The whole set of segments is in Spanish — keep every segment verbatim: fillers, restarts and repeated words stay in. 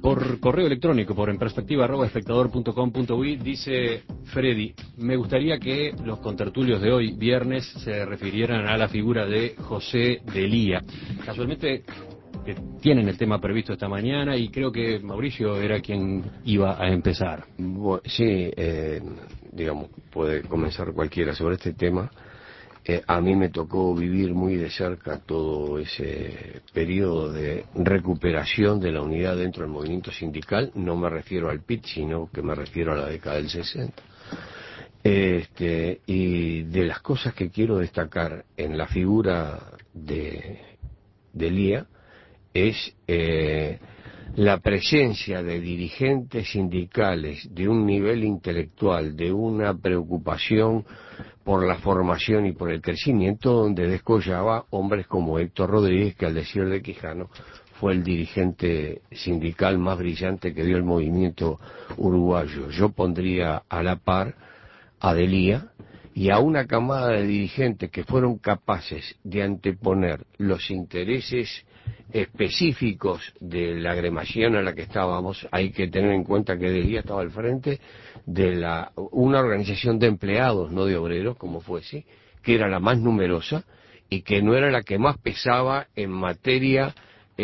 Por correo electrónico, por en perspectiva arroba espectador punto com punto uy, dice Freddy: me gustaría que los contertulios de hoy, viernes, se refirieran a la figura de José Delía. Casualmente eh, tienen el tema previsto esta mañana y creo que Mauricio era quien iba a empezar. Bueno, sí, eh, digamos, puede comenzar cualquiera sobre este tema. Eh, a mí me tocó vivir muy de cerca todo ese periodo de recuperación de la unidad dentro del movimiento sindical. No me refiero al P I T, sino que me refiero a la década del sesenta. Este, y de las cosas que quiero destacar en la figura de, de Lía es eh, la presencia de dirigentes sindicales de un nivel intelectual, de una preocupación por la formación y por el crecimiento, donde descollaba hombres como Héctor Rodríguez, que al decir de Quijano fue el dirigente sindical más brillante que dio el movimiento uruguayo. Yo pondría a la par a Delía y a una camada de dirigentes que fueron capaces de anteponer los intereses específicos de la agremiación a la que estábamos. Hay que tener en cuenta que Delía estaba al frente de la una organización de empleados, no de obreros, como fuese, que era la más numerosa y que no era la que más pesaba en materia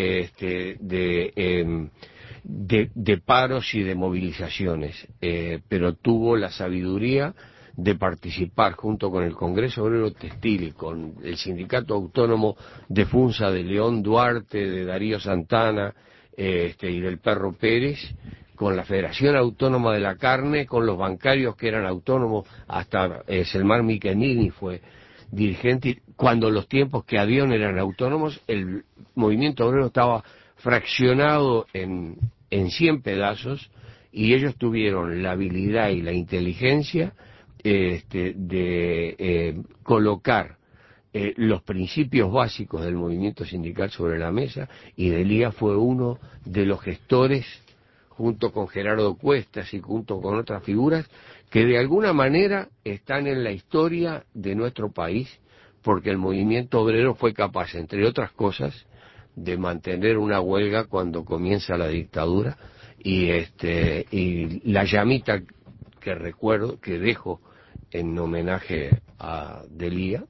este, de, eh, de, de paros y de movilizaciones, eh, pero tuvo la sabiduría de participar junto con el Congreso Obrero Textil y con el Sindicato Autónomo de Funza de León Duarte, de Darío Santana este, y del Perro Pérez, con la Federación Autónoma de la Carne, con los bancarios que eran autónomos, hasta eh, Selmar Michelini fue dirigente. Cuando los tiempos que Avión eran autónomos, el movimiento obrero estaba fraccionado en, en cien pedazos, y ellos tuvieron la habilidad y la inteligencia este, de eh, colocar eh, los principios básicos del movimiento sindical sobre la mesa, y Delía fue uno de los gestores, junto con Gerardo Cuestas y junto con otras figuras, que de alguna manera están en la historia de nuestro país, porque el movimiento obrero fue capaz, entre otras cosas, de mantener una huelga cuando comienza la dictadura, y este y la llamita que recuerdo, que dejo en homenaje a Delía,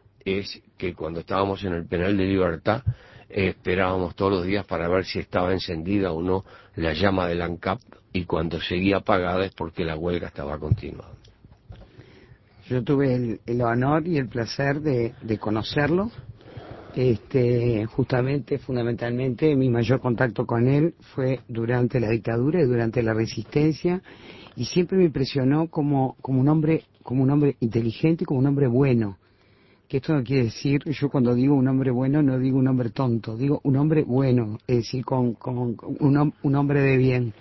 es que cuando estábamos en el penal de Libertad eh, esperábamos todos los días para ver si estaba encendida o no la llama del ANCAP, y cuando seguía apagada es porque la huelga estaba continuando. Yo tuve el, el honor y el placer de, de conocerlo. Este, justamente, fundamentalmente, mi mayor contacto con él fue durante la dictadura y durante la resistencia, y siempre me impresionó como, como un hombre, como un hombre inteligente y como un hombre bueno. Que esto no quiere decir, yo cuando digo un hombre bueno no digo un hombre tonto, digo un hombre bueno, es decir, con, con, con un, un hombre de bien.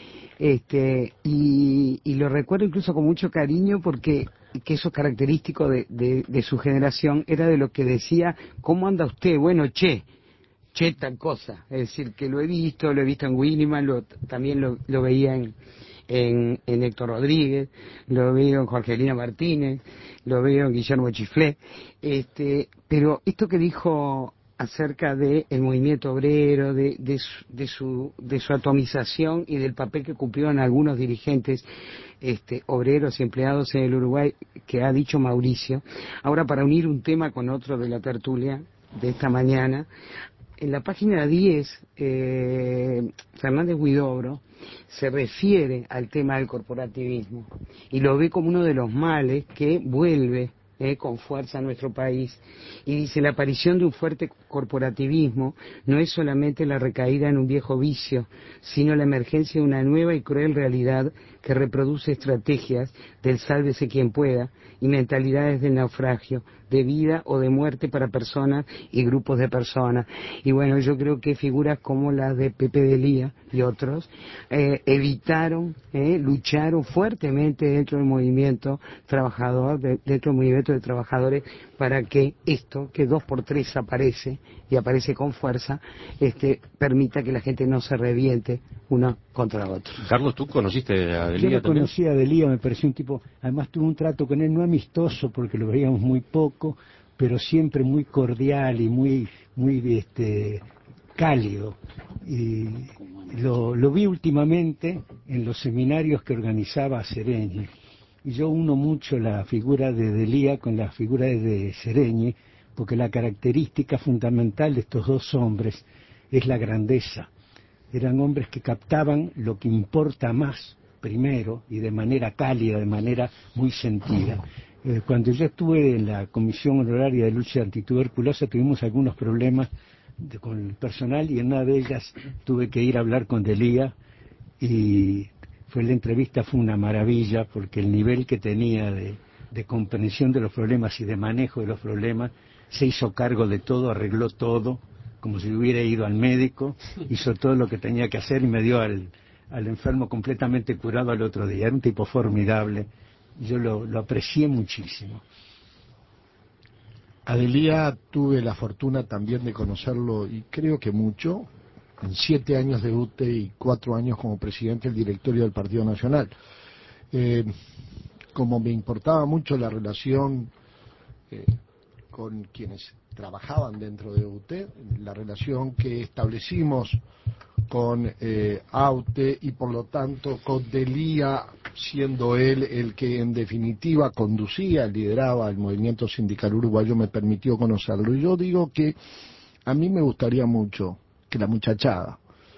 Este, y, y lo recuerdo incluso con mucho cariño, porque que eso es característico de, de, de su generación, era de lo que decía: ¿cómo anda usted? Bueno, che, che tal cosa. Es decir, que lo he visto, lo he visto en Winiman, lo, también lo, lo veía en, en, en Héctor Rodríguez, lo veo en Jorgelina Martínez, lo veo en Guillermo Chiflé, este, pero esto que dijo acerca del movimiento obrero, de, de, su, de, su, de su atomización y del papel que cumplieron algunos dirigentes este, obreros y empleados en el Uruguay, que ha dicho Mauricio. Ahora, para unir un tema con otro de la tertulia de esta mañana, en la página diez, eh, Fernández Huidobro se refiere al tema del corporativismo y lo ve como uno de los males que vuelve eh, con fuerza a nuestro país, y dice: la aparición de un fuerte corporativismo no es solamente la recaída en un viejo vicio, sino la emergencia de una nueva y cruel realidad que reproduce estrategias del sálvese quien pueda y mentalidades del naufragio, de vida o de muerte para personas y grupos de personas. Y bueno, yo creo que figuras como las de Pepe Delía y otros eh, evitaron, eh, lucharon fuertemente dentro del movimiento trabajador, de, dentro del movimiento de trabajadores, para que esto, que dos por tres aparece, y aparece con fuerza, este, permita que la gente no se reviente uno contra otro. Carlos, ¿tú conociste a Delía? Yo lo también? conocí a Delía, me pareció un tipo, además tuve un trato con él no amistoso porque lo veíamos muy poco, pero siempre muy cordial y muy, muy este, cálido. Y lo, lo vi últimamente en los seminarios que organizaba Sereñi. Y yo uno mucho la figura de Delía con la figura de Sereñi, porque la característica fundamental de estos dos hombres es la grandeza. Eran hombres que captaban lo que importa más primero y de manera cálida, de manera muy sentida. Eh, cuando yo estuve en la Comisión Honoraria de Lucha Antituberculosa tuvimos algunos problemas de, con el personal, y en una de ellas tuve que ir a hablar con Delía, y fue la entrevista fue una maravilla, porque el nivel que tenía de, de comprensión de los problemas y de manejo de los problemas, se hizo cargo de todo, arregló todo, como si hubiera ido al médico, hizo todo lo que tenía que hacer y me dio al, al enfermo completamente curado al otro día. Era un tipo formidable, yo lo, lo aprecié muchísimo. A Delía tuve la fortuna también de conocerlo, y creo que mucho, en siete años de U T E y cuatro años como presidente del directorio del Partido Nacional. Eh, como me importaba mucho la relación eh, con quienes trabajaban dentro de U T E, la relación que establecimos con eh, AUTE y por lo tanto con Delía, siendo él el que en definitiva conducía, lideraba el movimiento sindical uruguayo, me permitió conocerlo. Y yo digo que a mí me gustaría mucho que la muchachada,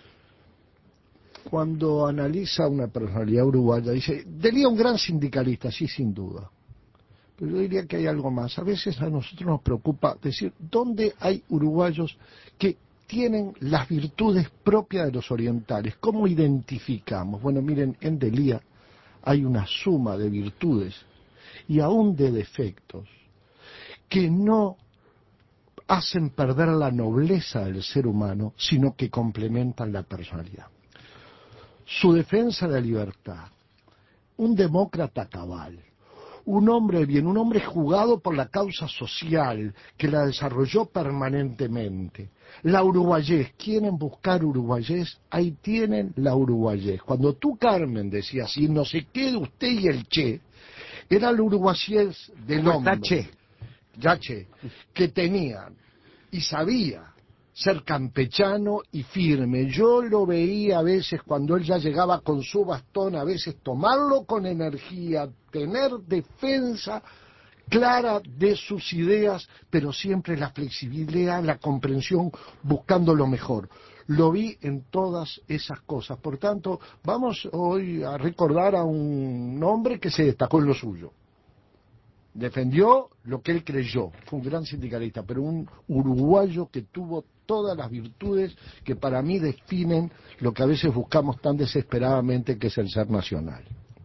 cuando analiza una personalidad uruguaya, dice, Delía un gran sindicalista, sí, sin duda. Pero yo diría que hay algo más. A veces a nosotros nos preocupa decir, ¿dónde hay uruguayos que tienen las virtudes propias de los orientales? ¿Cómo identificamos? Bueno, miren, en Delía hay una suma de virtudes y aún de defectos que no hacen perder la nobleza del ser humano, sino que complementan la personalidad. Su defensa de la libertad, un demócrata cabal, un hombre de bien, un hombre jugado por la causa social, que la desarrolló permanentemente. La uruguayés, ¿quieren buscar uruguayés? Ahí tienen la uruguayés. Cuando tú, Carmen, decías, si no se quede usted y el Che, era el uruguayés del hombre. Che. Ya Che, que tenían y sabía ser campechano y firme. Yo lo veía a veces cuando él ya llegaba con su bastón, a veces tomarlo con energía, tener defensa clara de sus ideas, pero siempre la flexibilidad, la comprensión, buscando lo mejor. Lo vi en todas esas cosas. Por tanto, vamos hoy a recordar a un hombre que se destacó en lo suyo. Defendió lo que él creyó, fue un gran sindicalista, pero un uruguayo que tuvo todas las virtudes que para mí definen lo que a veces buscamos tan desesperadamente, que es el ser nacional.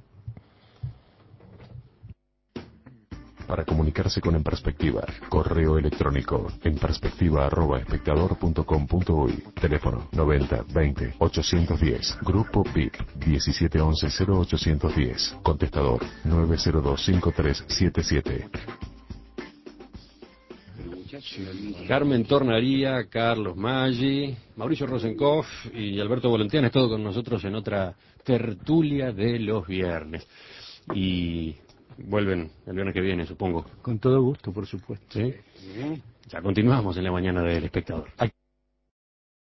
Para comunicarse con En Perspectiva, correo electrónico en perspectiva arroba espectador punto com punto uy, teléfono noventa veinte ochocientos diez, grupo P I P diecisiete once cero ochocientos diez, contestador nueve cero dos cinco tres siete siete. Carmen Tornaría, Carlos Maggi, Mauricio Rosenkopf y Alberto Volontián han estado con nosotros en otra tertulia de los viernes. Y vuelven el viernes que viene, supongo. Con todo gusto, por supuesto. ¿Sí? Ya continuamos en la mañana del Espectador.